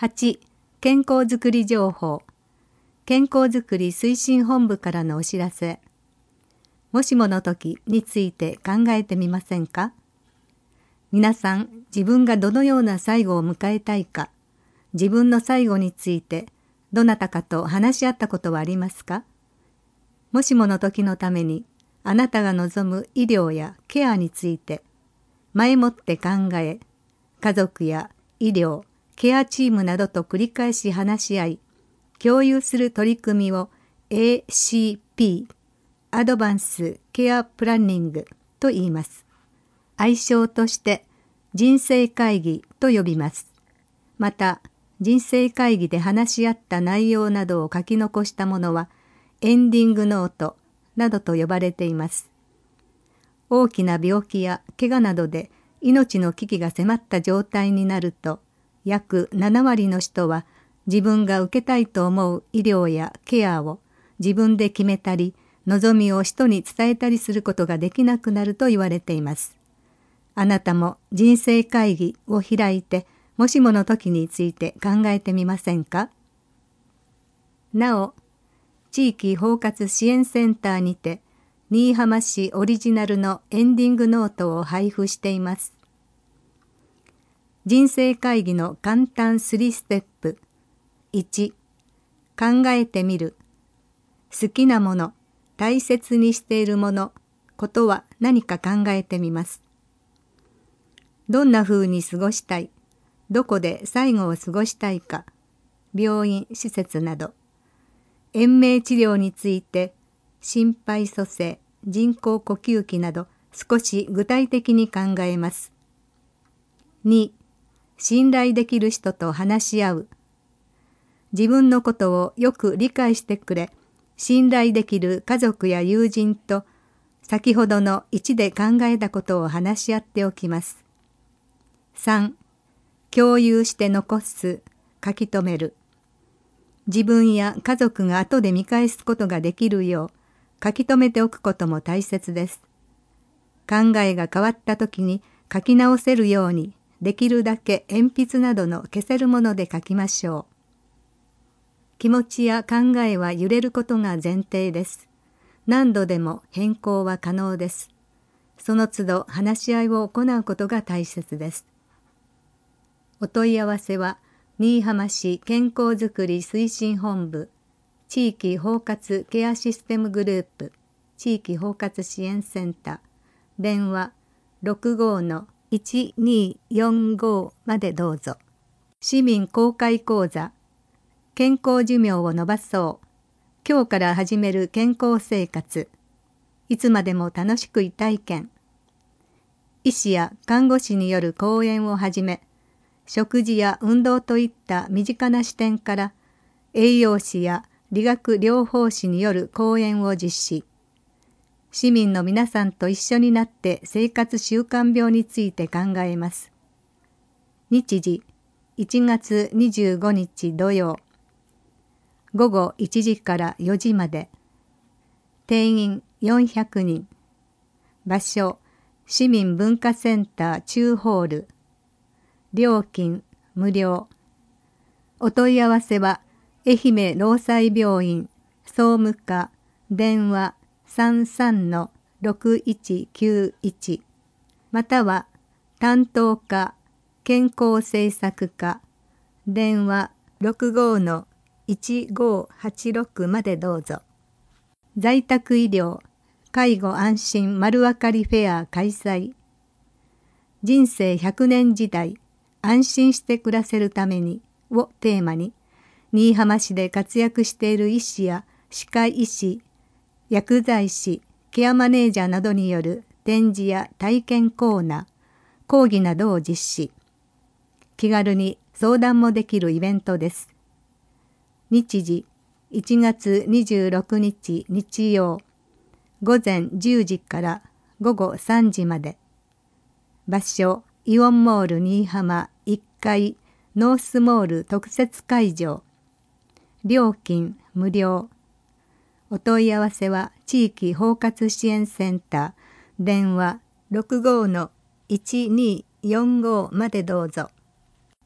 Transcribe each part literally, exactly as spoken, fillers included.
はち. 健康づくり情報。健康づくり推進本部からのお知らせ。もしもの時について考えてみませんか？皆さん、自分がどのような最後を迎えたいか、自分の最後についてどなたかと話し合ったことはありますか？もしもの時のために、あなたが望む医療やケアについて前もって考え、家族や医療、ケアチームなどと繰り返し話し合い、共有する取り組みを エーシーピー、アドバンスケアプランニングと言います。愛称として人生会議と呼びます。また、人生会議で話し合った内容などを書き残したものは、エンディングノートなどと呼ばれています。大きな病気や怪我などで命の危機が迫った状態になると、約ななわりの人は自分が受けたいと思う医療やケアを自分で決めたり、望みを人に伝えたりすることができなくなると言われています。あなたも人生会議を開いて、もしもの時について考えてみませんか？なお、地域包括支援センターにて、新居浜市オリジナルのエンディングノートを配布しています。人生会議の簡単さんステップ。いち、考えてみる。好きなもの、大切にしているもの、ことは何か考えてみます。どんな風に過ごしたい、どこで最後を過ごしたいか、病院、施設など、延命治療について、心肺蘇生、人工呼吸器など少し具体的に考えます。に、信頼できる人と話し合う。自分のことをよく理解してくれ、信頼できる家族や友人と先ほどのいちで考えたことを話し合っておきます。さん、共有して残す、書き留める。自分や家族が後で見返すことができるよう書き留めておくことも大切です。考えが変わった時に書き直せるように、できるだけ鉛筆などの消せるもので書きましょう。気持ちや考えは揺れることが前提です。何度でも変更は可能です。その都度話し合いを行うことが大切です。お問い合わせは、新居浜市健康づくり推進本部、地域包括ケアシステムグループ、地域包括支援センター、電話 ろくごーのいちにーよんご までどうぞ。市民公開講座、健康寿命を延ばそう。今日から始める健康生活。いつまでも楽しくいたいけん。医師や看護師による講演をはじめ、食事や運動といった身近な視点から、栄養士や理学療法士による講演を実施。市民の皆さんと一緒になって生活習慣病について考えます。日時、いちがつにじゅうごにち土曜。ごごいちじからよじまで。定員よんひゃくにん。場所、市民文化センター中ホール。料金無料。お問い合わせは、愛媛労災病院総務課電話 さんさんのろくいちきゅういち または担当課健康政策課電話 ろくごーのいちごーはちろく までどうぞ。在宅医療介護安心丸わかりフェア開催。人生ひゃくねん時代安心して暮らせるためにをテーマに、新居浜市で活躍している医師や歯科医師、薬剤師、ケアマネージャーなどによる展示や体験コーナー、講義などを実施。気軽に相談もできるイベントです。日時、いちがつにじゅうろくにち日曜、ごぜんじゅうじからごごさんじまで。場所、イオンモール新居浜いっかいノースモール特設会場。料金無料。お問い合わせは地域包括支援センター電話 ろくごーのいちにーよんご までどうぞ。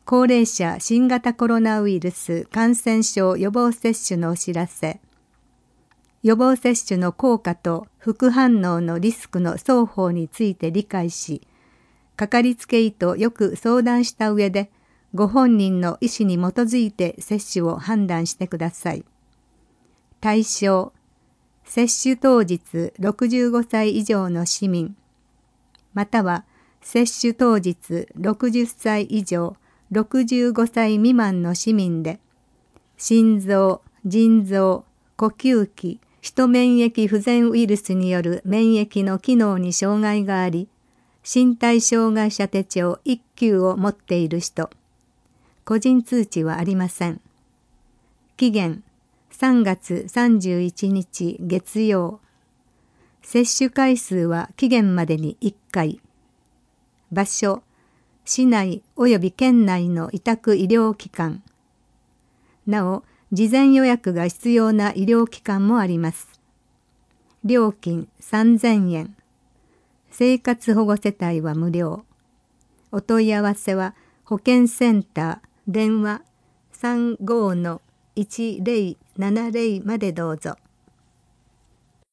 高齢者新型コロナウイルス感染症予防接種のお知らせ。予防接種の効果と副反応のリスクの双方について理解し、かかりつけ医とよく相談した上で、ご本人の意思に基づいて接種を判断してください。対象、接種当日ろくじゅうごさい以上の市民、または接種当日ろくじゅっさい以上、ろくじゅうごさい未満の市民で、心臓、腎臓、呼吸器、ヒト免疫不全ウイルスによる免疫の機能に障害があり、身体障害者手帳いっきゅうを持っている人、個人通知はありません。期限、さんがつさんじゅういちにち月曜。接種回数は期限までにいっかい。場所、市内及び県内の委託医療機関。なお、事前予約が必要な医療機関もあります。料金さんぜんえん。生活保護世帯は無料。お問い合わせは保健センター電話 さんごのいちぜろななぜろ までどうぞ。